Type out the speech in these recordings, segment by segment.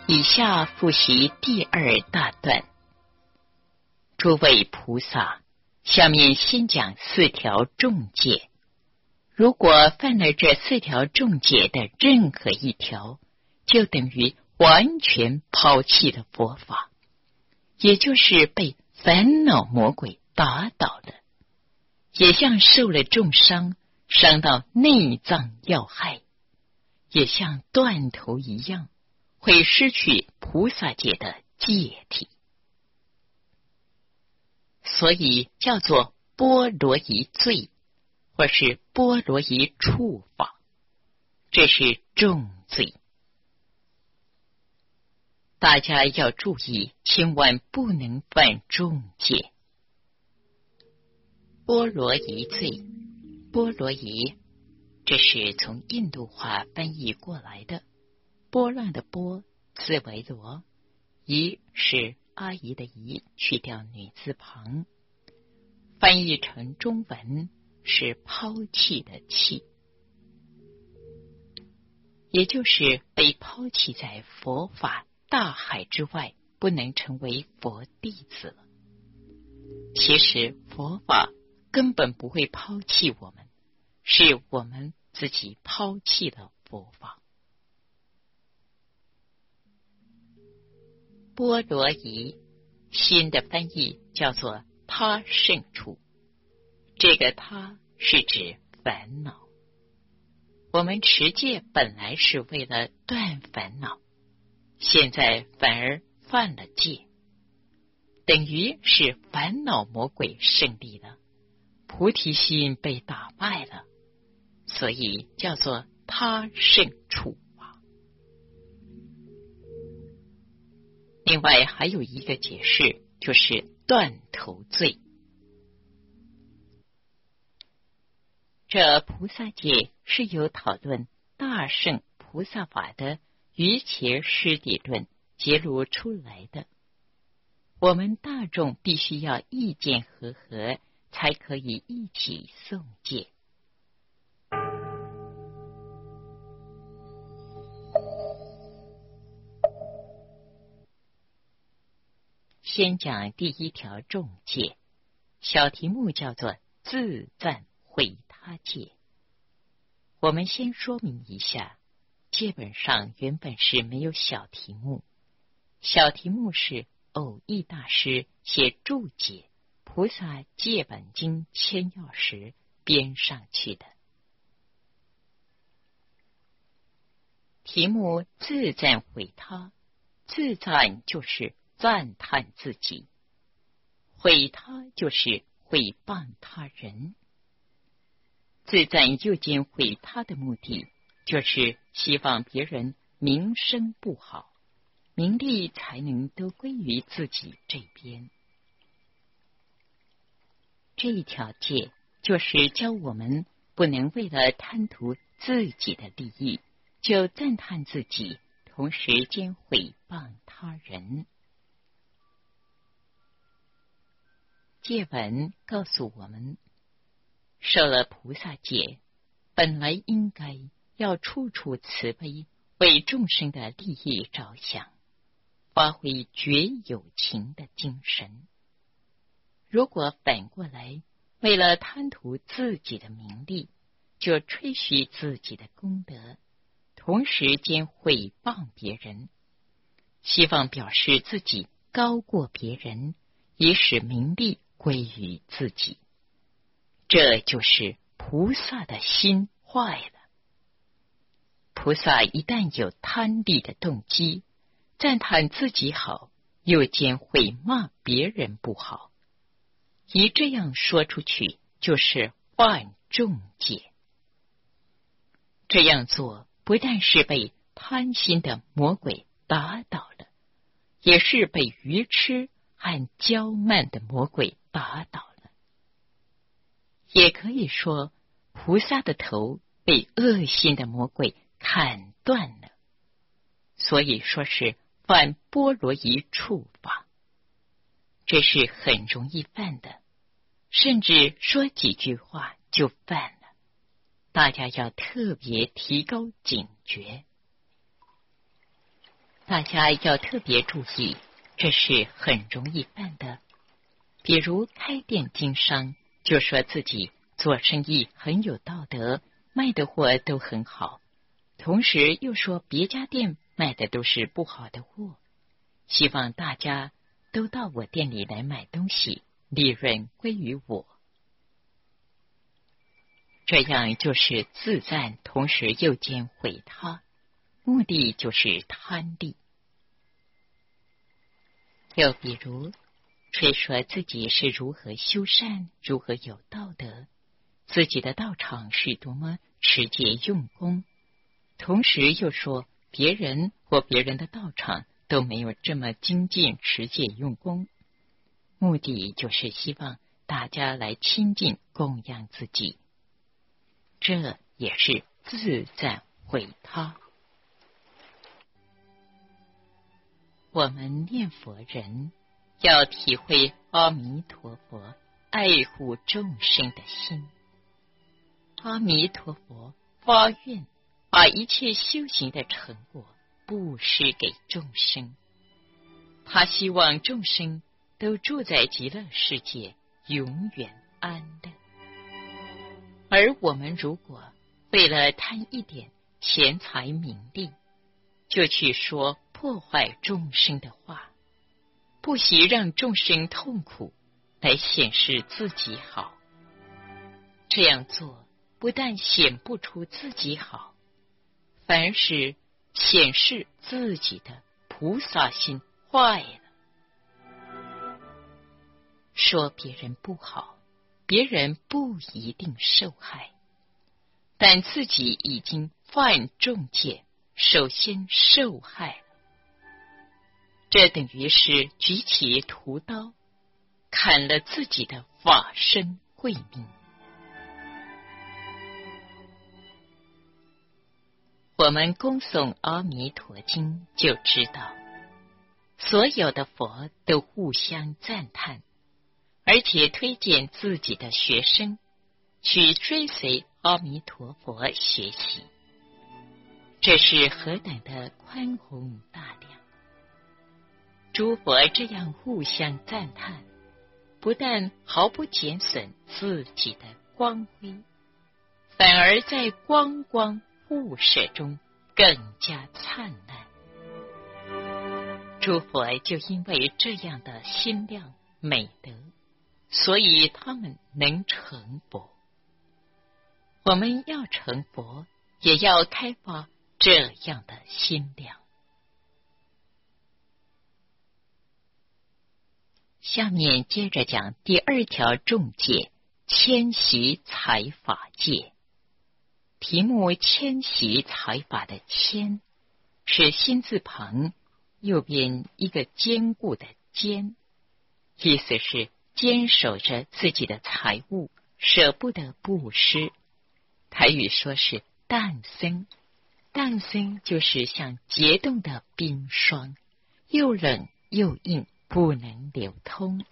以下复习第二大段。诸位菩萨，下面先讲4条重戒。如果犯了这4条重戒的任何一条，就等于完全抛弃了佛法，也就是被烦恼魔鬼打倒了，也像受了重伤，伤到内脏要害，也像断头一样，会失去菩萨戒的戒体，所以叫做波罗夷罪，或是波罗夷处法，这是重罪。大家要注意，千万不能犯重戒。波罗夷罪，波罗夷，这是从印度话翻译过来的。波浪的波，字为罗，夷是阿姨的姨，去掉女字旁，翻译成中文是抛弃的弃，也就是被抛弃在佛法大海之外，不能成为佛弟子了。其实佛法根本不会抛弃我们，是我们自己抛弃了佛法。波罗夷，新的翻译叫做他胜处，这个他是指烦恼。我们持戒本来是为了断烦恼，现在反而犯了戒，等于是烦恼魔鬼胜利了，菩提心被打败了，所以叫做他胜处法。另外还有一个解释，就是断头罪。这菩萨戒是由讨论大乘菩萨法的瑜伽师地论揭露出来的，我们大众必须要意见和合，才可以一起诵戒。先讲第1条重戒，小题目叫做自赞毁他戒。我们先说明一下，戒本上原本是没有小题目，小题目是偶益大师写注解《菩萨戒本经签要》时编上去的。题目自赞毁他，自赞就是赞叹自己，毁他就是毁谤他人。自赞又兼毁他的目的，就是希望别人名声不好，名利才能都归于自己这边。这一条戒就是教我们不能为了贪图自己的利益，就赞叹自己，同时兼毁谤他人。戒文告诉我们，受了菩萨戒，本来应该要处处慈悲，为众生的利益着想，发挥绝有情的精神。如果反过来，为了贪图自己的名利，就吹嘘自己的功德，同时间毁谤别人，希望表示自己高过别人，以使名利归于自己。这就是菩萨的心坏了。菩萨一旦有贪利的动机，赞叹自己好，又兼会骂别人不好，一这样说出去，就是犯重戒。这样做不但是被贪心的魔鬼打倒了，也是被愚痴和骄慢的魔鬼打倒了。也可以说，菩萨的头被恶心的魔鬼砍断了，所以说是犯波罗夷处法。这是很容易犯的，甚至说几句话就犯了，大家要特别提高警觉。 大家要特别注意，这是很容易犯的。比如开店经商，就说自己做生意很有道德，卖的货都很好，同时又说别家店卖的都是不好的货，希望大家都到我店里来买东西，利润归于我。这样就是自赞，同时又兼毁他，目的就是贪利。又比如吹说自己是如何修善，如何有道德，自己的道场是多么持戒用功，同时又说别人或别人的道场都没有这么精进持戒用功，目的就是希望大家来亲近供养自己，这也是自赞毁他。我们念佛人要体会阿弥陀佛爱护众生的心。阿弥陀佛发愿把一切修行的成果布施给众生，他希望众生都住在极乐世界，永远安乐。而我们如果为了贪一点钱财名利，就去说破坏众生的话，不惜让众生痛苦来显示自己好。这样做不但显不出自己好，反而是显示自己的菩萨心坏了。说别人不好，别人不一定受害，但自己已经犯重戒，首先受害了。这等于是举起屠刀，砍了自己的法身慧命。我们恭诵阿弥陀经就知道，所有的佛都互相赞叹，而且推荐自己的学生去追随阿弥陀佛学习，这是何等的宽宏大量！诸佛这样互相赞叹，不但毫不减损自己的光辉，反而在光光互射中更加灿烂。诸佛就因为这样的心量美德，所以他们能成佛。我们要成佛，也要开发这样的心量。下面接着讲第二条重戒，谦习财法戒。题目谦习财法的谦，是心字旁右边一个坚固的坚，意思是坚守着自己的财物，舍不得布施。台语说是淡森，淡森就是像结冻的冰霜，又冷又硬，不能流通。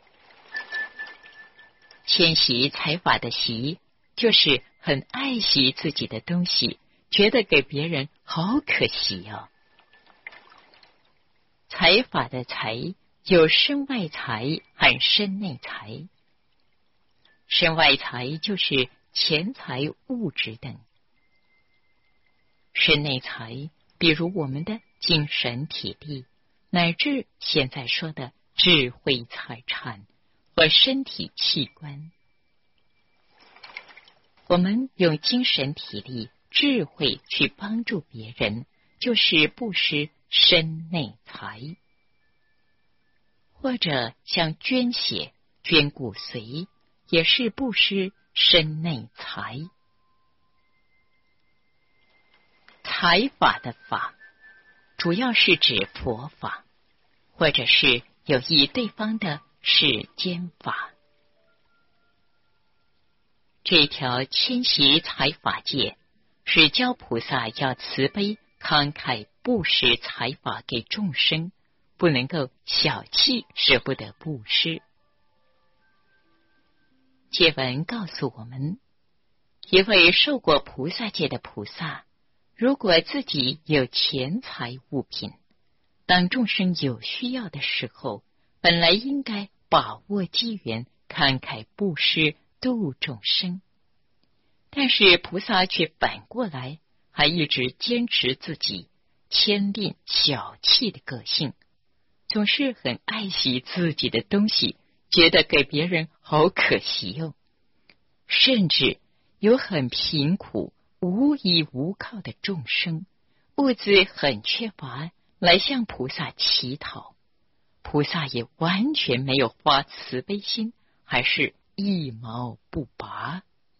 谦习财法的习，就是很爱惜自己的东西，觉得给别人好可惜哦。财法的财有身外财和身内财。身外财就是钱财物质等，身内财比如我们的精神体力，乃至现在说的智慧财产或身体器官。我们用精神体力、智慧去帮助别人，就是布施身内财。或者像捐血、捐骨髓，也是布施身内财。财法的法，主要是指佛法，或者是有益对方的世间法。这条谦习财法戒，是教菩萨要慈悲慷慨布施财法给众生，不能够小气舍不得布施。戒文告诉我们，一位受过菩萨戒的菩萨，如果自己有钱财物品， 当众生有需要的时候，本来应该把握机缘，慷慨布施，度众生。但是菩萨却反过来，还一直坚持自己谦吝小气的个性，总是很爱惜自己的东西，觉得给别人好可惜哦。甚至有很贫苦无依无靠的众生，物资很缺乏，来向菩萨乞讨，菩萨也完全没有发慈悲心，还是一毛不拔。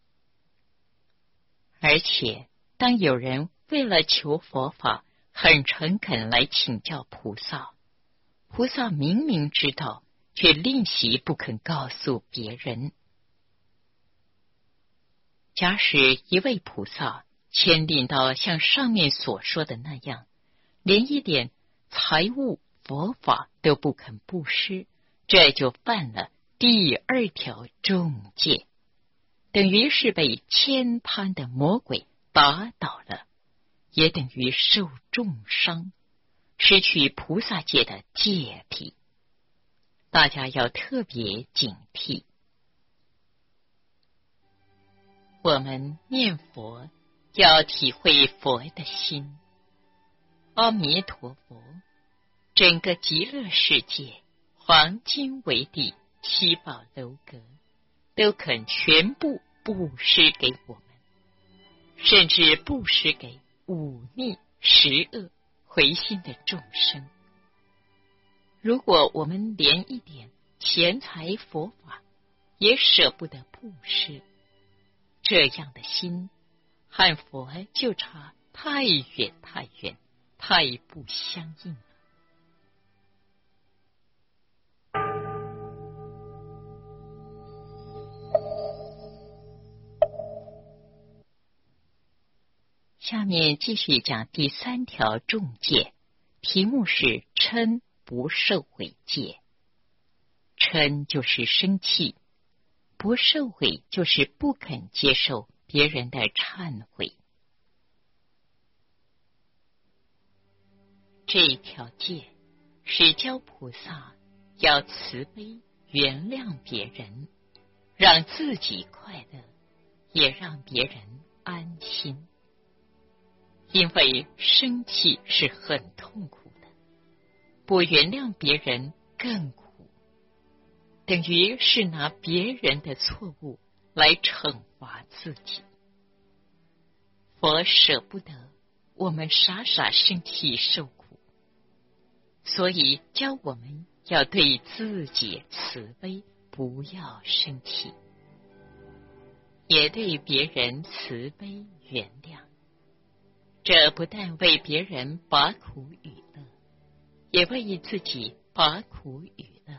而且当有人为了求佛法很诚恳来请教菩萨，菩萨明明知道，却吝惜不肯告诉别人。假使一位菩萨谦吝到像上面所说的那样，连一点财物佛法都不肯布施，这就犯了第二条重戒，等于是被千贪的魔鬼打倒了，也等于受重伤，失去菩萨戒的戒体。大家要特别警惕。我们念佛要体会佛的心。阿弥陀佛，整个极乐世界，黄金为地，七宝楼阁，都肯全部布施给我们，甚至布施给忤逆十恶回心的众生。如果我们连一点钱财佛法也舍不得布施，这样的心和佛就差太远太远，太不相应了。下面继续讲第3条重戒，题目是嗔不受毁戒。嗔就是生气，不受悔就是不肯接受别人的忏悔。这一条戒是教菩萨要慈悲原谅别人，让自己快乐，也让别人安心。因为生气是很痛苦的，不原谅别人更苦，等于是拿别人的错误来惩罚自己。佛舍不得我们傻傻生气受苦，所以教我们要对自己慈悲，不要生气，也对别人慈悲原谅。这不但为别人拔苦与乐，也为自己拔苦与乐。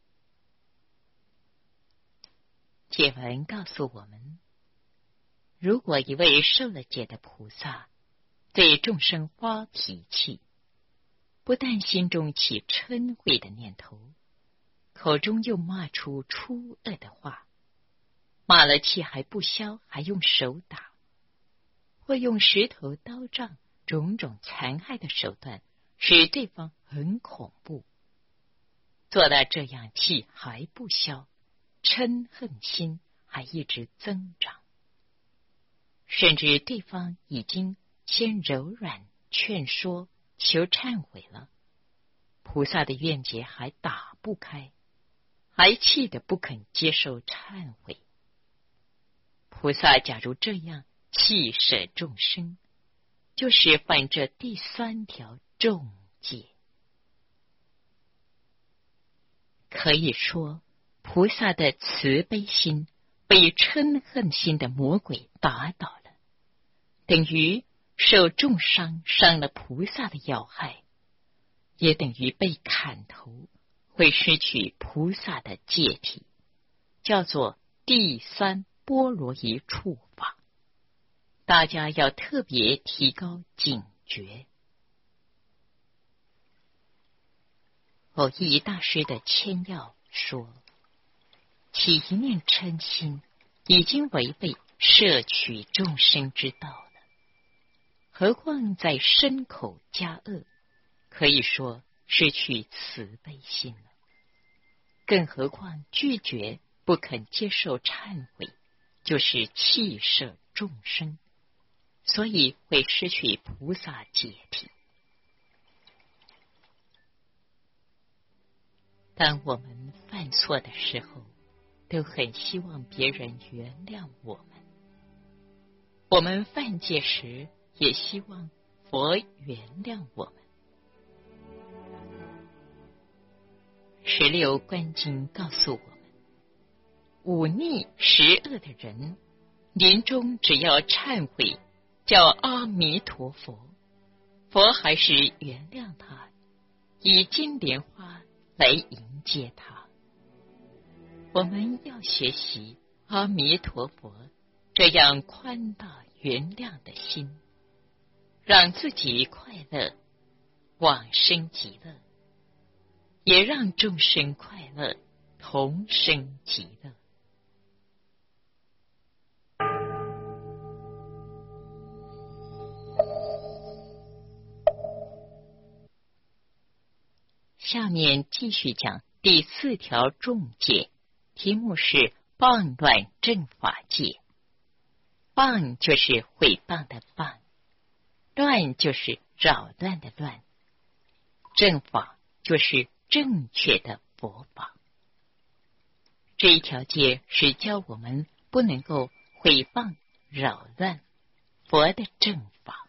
解文告诉我们，如果一位受了戒的菩萨对众生发脾气，不但心中起嗔恚的念头，口中又骂出粗恶的话，骂了气还不消，还用手打，或用石头刀杖种种残害的手段，使对方很恐怖。做到这样，气还不消，嗔恨心还一直增长，甚至对方已经先柔软劝说求忏悔了，菩萨的怨结还打不开，还气得不肯接受忏悔。菩萨假如这样弃舍众生，就是犯这第3条重戒。可以说，菩萨的慈悲心被嗔恨心的魔鬼打倒了，等于受重伤，伤了菩萨的要害，也等于被砍头，会失去菩萨的戒体，叫做第3波罗夷处法。大家要特别提高警觉。蕅益大师的签要说，起一念嗔心已经违背摄取众生之道了，何况在身口加恶，可以说失去慈悲心了。更何况拒绝不肯接受忏悔，就是弃摄众生，所以会失去菩萨解体。当我们犯错的时候，都很希望别人原谅我们。我们犯戒时，也希望佛原谅我们。16观经告诉我们，忤逆十恶的人，临终只要忏悔，叫阿弥陀佛，佛还是原谅他，以金莲花来迎接他。我们要学习阿弥陀佛这样宽大原谅的心，让自己快乐，往生极乐，也让众生快乐，同生极乐。下面继续讲第4条重戒，题目是谤乱正法戒。谤就是毁谤的谤，乱就是扰乱的乱，正法就是正确的佛法。这一条戒是教我们不能够毁谤扰乱佛的正法。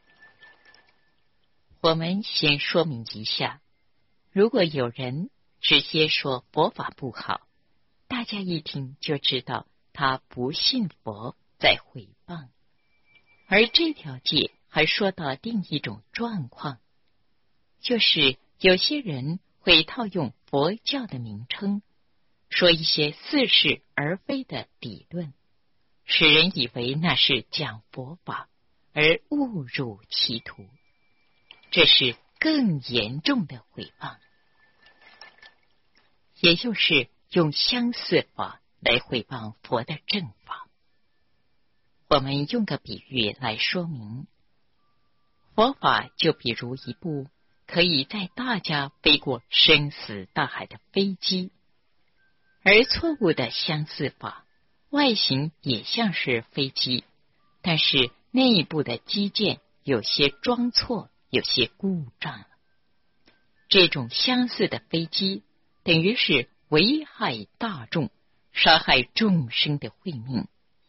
我们先说明一下，如果有人直接说佛法不好，大家一听就知道他不信佛，在毁谤。而这条戒还说到另一种状况，就是有些人会套用佛教的名称，说一些似是而非的理论，使人以为那是讲佛法，而误入歧途。这是更严重的毁谤，也就是用相似法来毁谤佛的正法。我们用个比喻来说明，佛法就比如一部可以载大家飞过生死大海的飞机，而错误的相似法外形也像是飞机，但是内部的机件有些装错，有些故障了。这种相似的飞机等于是危害大众，杀害众生的慧命，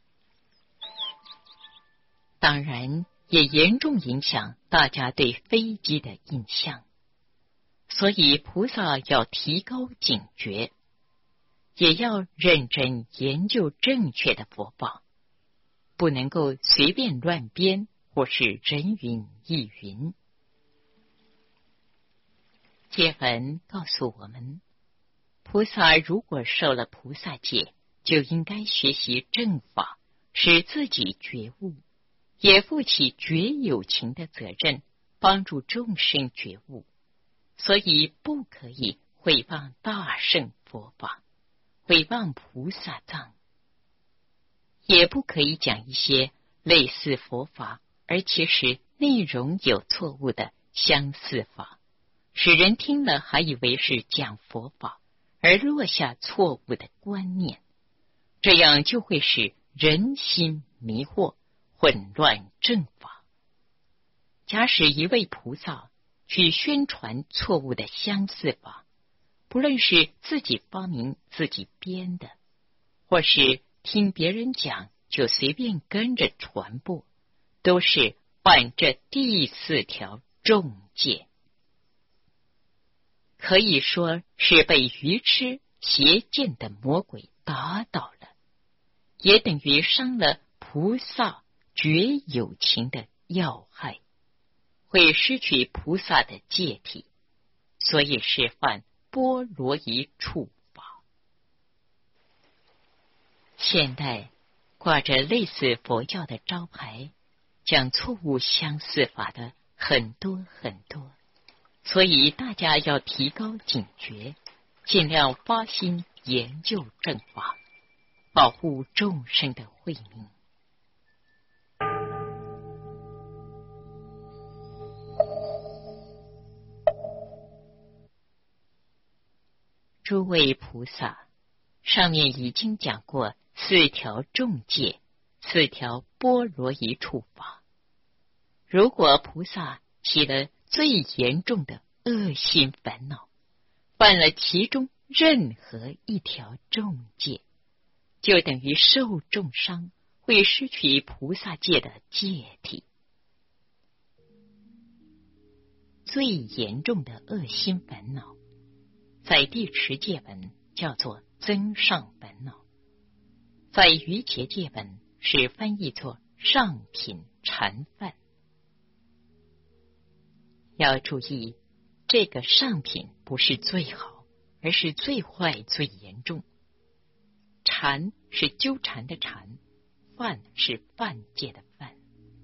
当然也严重影响大家对飞机的印象。所以菩萨要提高警觉，也要认真研究正确的佛法，不能够随便乱编或是人云亦云。戒文告诉我们，菩萨如果受了菩萨戒，就应该学习正法，使自己觉悟，也负起觉有情的责任，帮助众生觉悟。所以不可以毁谤大乘佛法，毁谤菩萨藏，也不可以讲一些类似佛法而其实内容有错误的相似法，使人听了还以为是讲佛法，而落下错误的观念，这样就会使人心迷惑，混乱正法。假使一位菩萨去宣传错误的相似法，不论是自己发明自己编的，或是听别人讲就随便跟着传播，都是犯这第4条重戒，可以说是被愚痴邪见的魔鬼打倒了，也等于伤了菩萨觉有情的要害，会失去菩萨的戒体，所以是犯波罗夷处罚。现代挂着类似佛教的招牌，讲错误相似法的很多很多，所以大家要提高警觉，尽量发心研究正法，保护众生的慧命。 诸位菩萨，上面已经讲过4条重戒，4条般若一处法。如果菩萨起了最严重的恶心烦恼，犯了其中任何一条重戒，就等于受重伤，会失去菩萨戒的戒体。最严重的恶心烦恼，在地持戒文叫做增上烦恼，在瑜伽戒文是翻译作上品禅犯。要注意，这个上品不是最好，而是最坏最严重。缠是纠缠的缠，犯是犯戒的犯。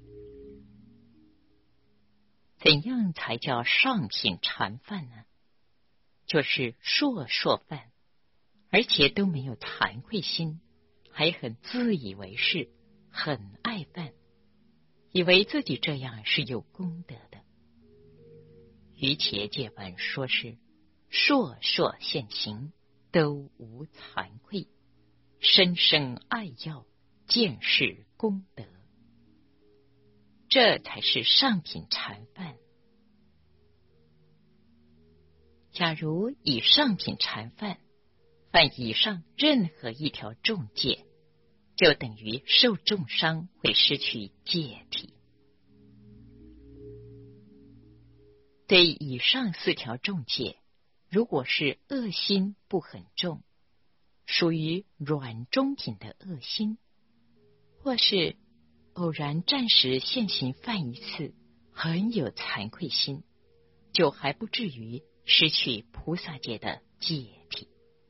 怎样才叫上品禅犯呢？就是烁犯，而且都没有惭愧心，还很自以为是，很爱犯，以为自己这样是有功德的。瑜伽戒文说是烁现行，都无惭愧，深深爱要，见是功德，这才是上品禅犯。假如以上品禅犯犯以上任何一条重戒，就等于受重伤，会失去戒体。对以上4条重戒，如果是恶心不很重，属于软中品的恶心，或是偶然暂时现行犯一次，很有惭愧心，就还不至于失去菩萨戒的戒体。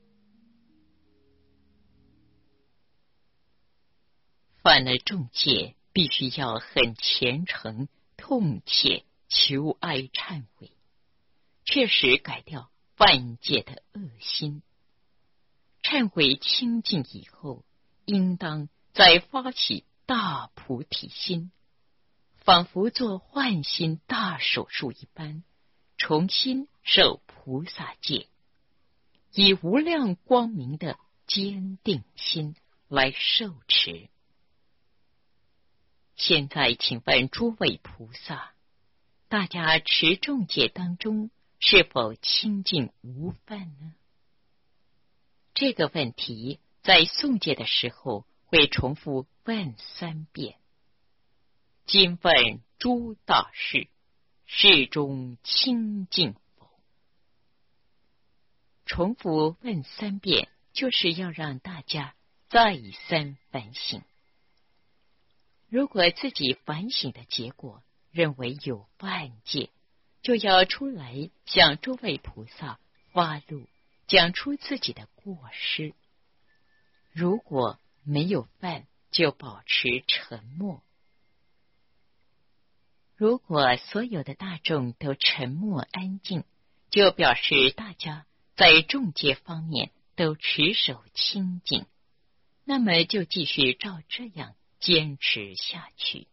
犯了重戒，必须要很虔诚、痛切求哀忏悔，确实改掉犯戒的恶心。忏悔清净以后，应当再发起大菩提心，仿佛做换心大手术一般，重新受菩萨戒，以无量光明的坚定心来受持。现在请问诸位菩萨，大家持重戒当中是否清净无犯呢？这个问题在诵戒的时候会重复问3遍。今问诸大士，事中清净否？重复问3遍，就是要让大家再三反省。如果自己反省的结果认为有犯戒，就要出来向诸位菩萨发怒，讲出自己的过失。如果没有犯，就保持沉默。如果所有的大众都沉默安静，就表示大家在重戒方面都持守清净，那么就继续照这样坚持下去。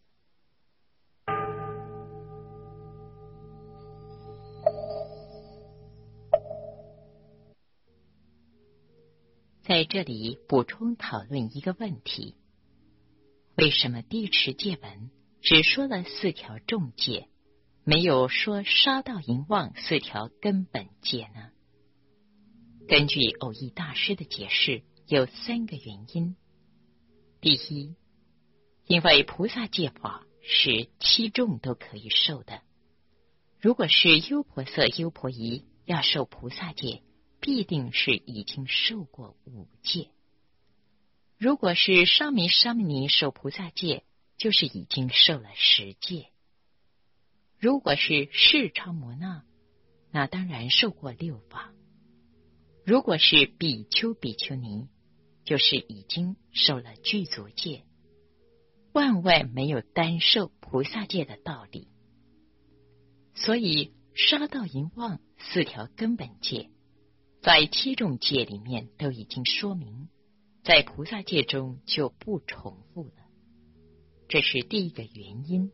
在这里补充讨论一个问题：为什么地持戒文只说了4条重戒，没有说杀盗淫妄4条根本戒呢？根据藕益大师的解释，有3个原因。第一，因为菩萨戒法是7众都可以受的，如果是优婆塞、优婆夷要受菩萨戒，必定是已经受过5戒；如果是沙弥、沙弥尼受菩萨戒，就是已经受了10戒；如果是释迦摩那，那当然受过6法；如果是比丘、比丘尼，就是已经受了具足戒，万万没有单受菩萨戒的道理。所以杀盗淫妄4条根本戒，在7种戒里面都已经说明，在菩萨戒中就不重复了，这是第一个原因。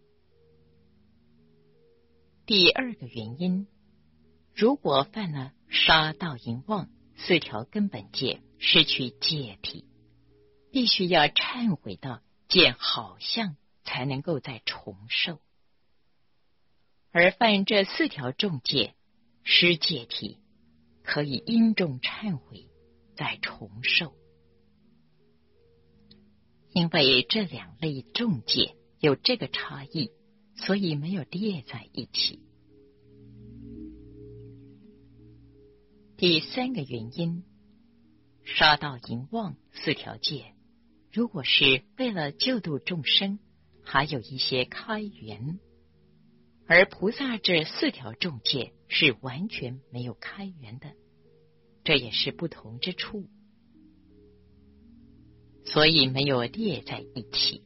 第二个原因，如果犯了杀盗淫妄4条根本戒失去戒体，必须要忏悔到见好相才能够再重受。而犯这4条重戒失戒体，可以因重忏悔再重受。因为这2类重戒有这个差异，所以没有列在一起。第3个原因，杀盗淫妄4条戒，如果是为了救度众生，还有一些开源，而菩萨这4条重戒是完全没有开源的，这也是不同之处，所以没有列在一起。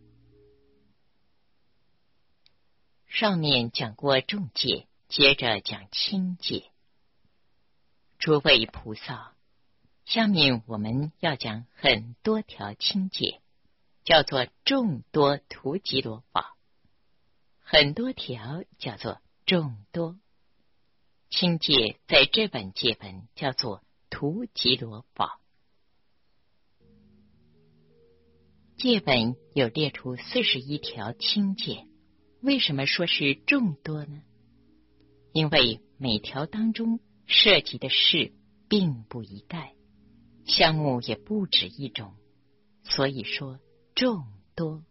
上面讲过重戒，接着讲轻戒。诸位菩萨，下面我们要讲很多条轻戒，叫做众多图吉罗法。很多条叫做众多。轻戒在这本戒本叫做图吉罗法。戒本有列出41条轻戒，为什么说是众多呢？因为每条当中涉及的事并不一概，项目也不止一种，所以说众多。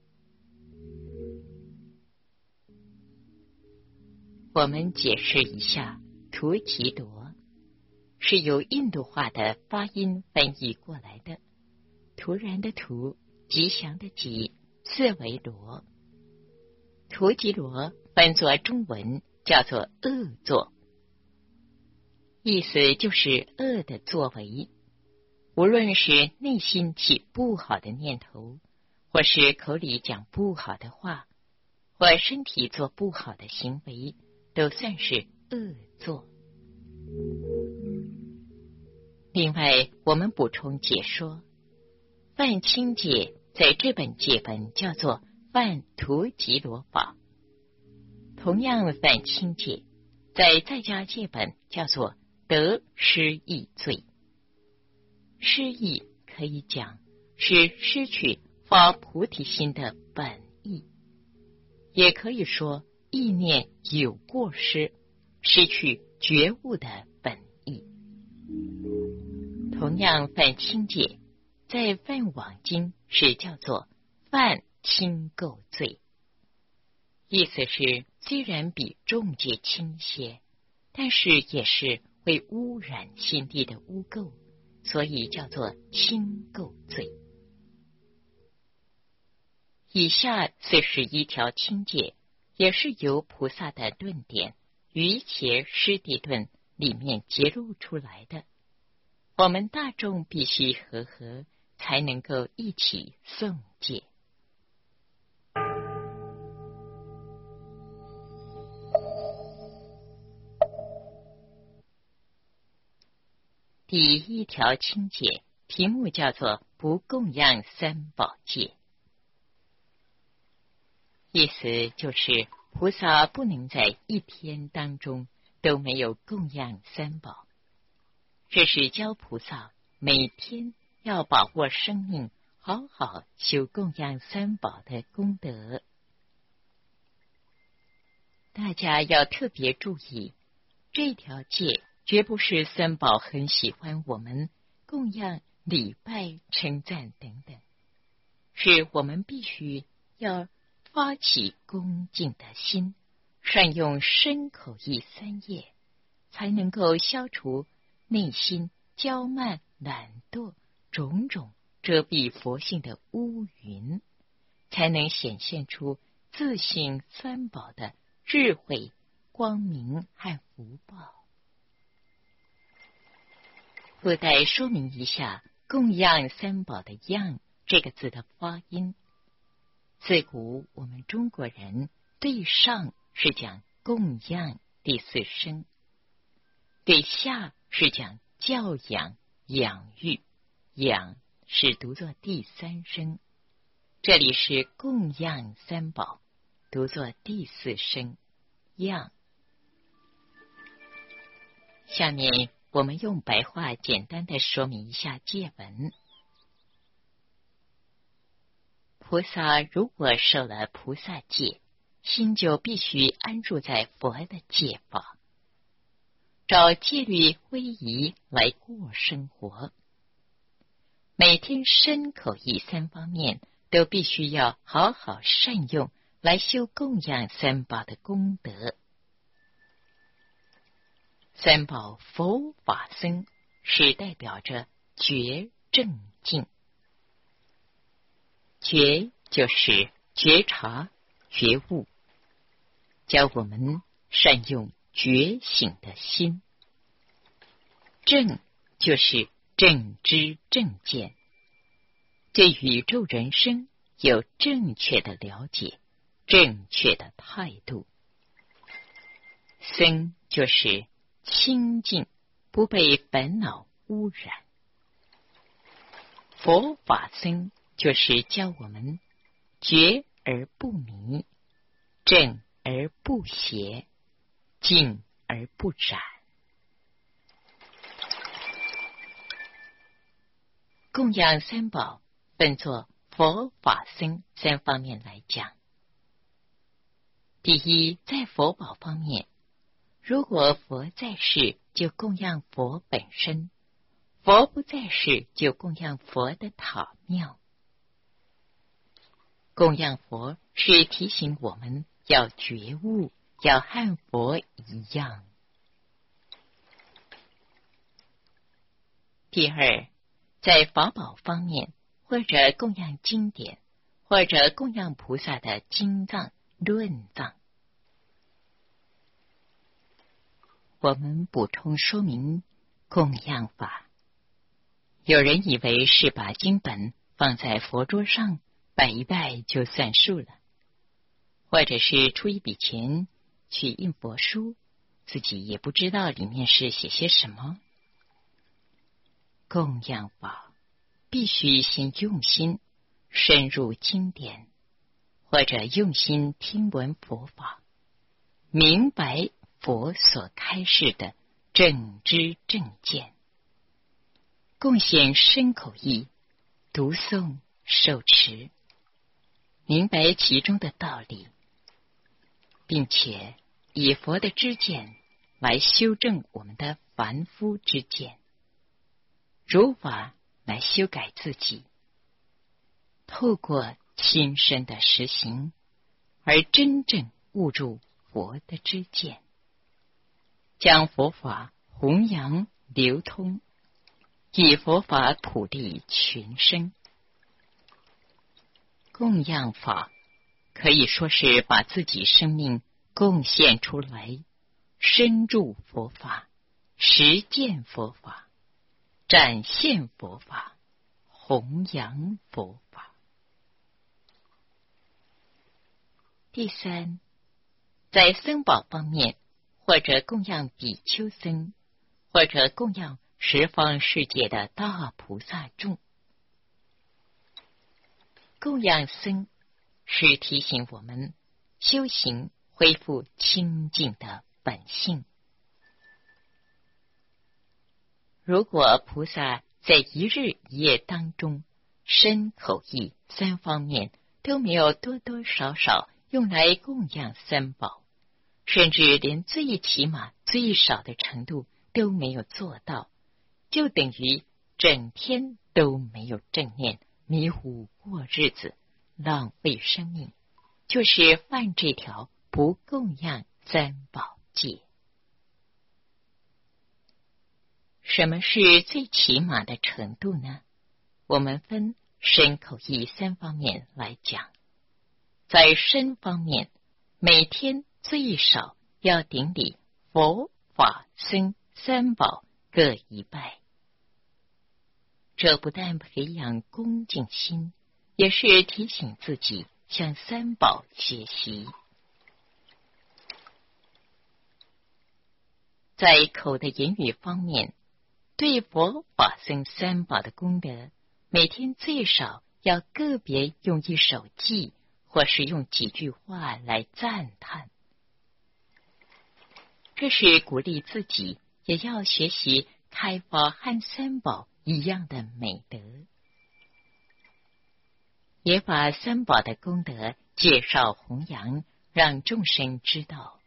我们解释一下，图吉罗是由印度话的发音翻译过来的，突然的图，吉祥的吉，字为罗。图吉罗翻作中文叫做恶作，意思就是恶的作为，无论是内心起不好的念头，或是口里讲不好的话，或身体做不好的行为，都算是恶作。另外，我们补充解说，犯轻戒在这本戒本叫做犯图吉罗法，同样犯轻戒在家戒本叫做得失意罪。失意可以讲是失去发菩提心的本意，也可以说意念有过失，失去觉悟的本意。同样犯轻戒在犯往经是叫做犯轻垢罪，意思是虽然比重戒轻些，但是也是会污染心地的污垢，所以叫做轻垢罪。以下41条轻戒也是由菩萨的顿典《瑜伽师地论》里面揭露出来的，我们大众必须和合，才能够一起诵戒。第1条轻戒，题目叫做不供养三宝戒，意思就是菩萨不能在一天当中都没有供养三宝，这是教菩萨每天要把握生命，好好修供养三宝的功德。大家要特别注意，这条戒绝不是三宝很喜欢我们供养、礼拜、称赞等等，是我们必须要发起恭敬的心，善用身口意3业，才能够消除内心骄慢、懒惰种种遮蔽佛性的乌云，才能显现出自性三宝的智慧、光明和福报。附带说明一下供养三宝的养这个字的发音。自古我们中国人对上是讲供养第4声，对下是讲教养、养育，养是读作第3声，这里是供养三宝，读作第4声，养。 下面我们用白话简单的说明一下戒文。菩萨如果受了菩萨戒，心就必须安住在佛的戒法，照戒律威仪来过生活。每天身口意三方面都必须要好好善用，来修供养三宝的功德。三宝佛法僧是代表着觉正净，觉就是觉察觉悟，教我们善用觉醒的心。正就是正知正见，对宇宙人生有正确的了解，正确的态度。僧就是清净，不被烦恼污染。佛法僧就是教我们觉而不迷，正而不邪，净而不染。供养三宝分作佛法僧三方面来讲。第一，在佛宝方面，如果佛在世，就供养佛本身；佛不在世，就供养佛的塔庙。供养佛是提醒我们要觉悟，要和佛一样。第二，在法宝方面，或者供养经典，或者供养菩萨的经藏、论藏。我们补充说明供养法。有人以为是把经本放在佛桌上拜一拜就算数了，或者是出一笔钱去印佛书，自己也不知道里面是写些什么。供养法必须先用心深入经典，或者用心听闻佛法，明白佛所开示的正知正见，贡献身口意，读诵受持，明白其中的道理，并且以佛的知见来修正我们的凡夫之见，如法来修改自己，透过亲身的实行，而真正悟入佛的知见，将佛法弘扬流通，以佛法普利群生。供养法可以说是把自己生命贡献出来，深入佛法，实践佛法，展现佛法，弘扬佛法。第三，在僧宝方面，或者供养比丘僧，或者供养十方世界的大菩萨众。供养僧是提醒我们修行恢复清净的本性。如果菩萨在一日一夜当中，身口意三方面都没有多多少少用来供养三宝，甚至连最起码最少的程度都没有做到，就等于整天都没有正念，迷糊过日子，浪费生命，就是犯这条不供养三宝戒。什么是最起码的程度呢？我们分身口意三方面来讲。在身方面，每天最少要顶礼佛法僧三宝各一拜。这不但培养恭敬心，也是提醒自己向三宝学习。在口的言语方面，对佛法僧三宝的功德，每天最少要个别用一首偈，或是用几句话来赞叹。这是鼓励自己也要学习开宝和三宝一样的美德，也把三宝的功德介绍弘扬，让众生知道。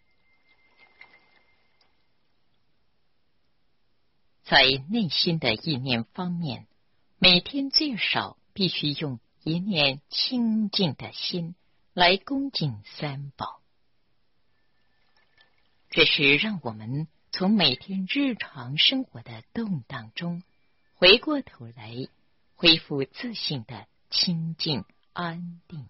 在内心的意念方面，每天最少必须用一念清净的心来恭敬三宝。这是让我们从每天日常生活的动荡中回过头来，恢复自信的清净安定。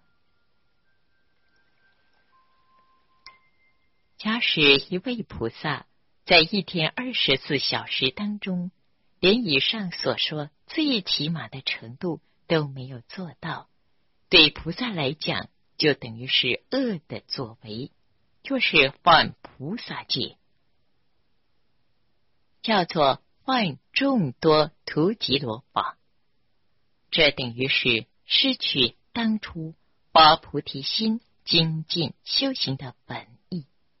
假使一位菩萨在一天24小时当中，连以上所说最起码的程度都没有做到，对菩萨来讲，就等于是恶的作为，就是犯菩萨戒，叫做犯众多荼吉罗法。这等于是失去当初发菩提心精进修行的本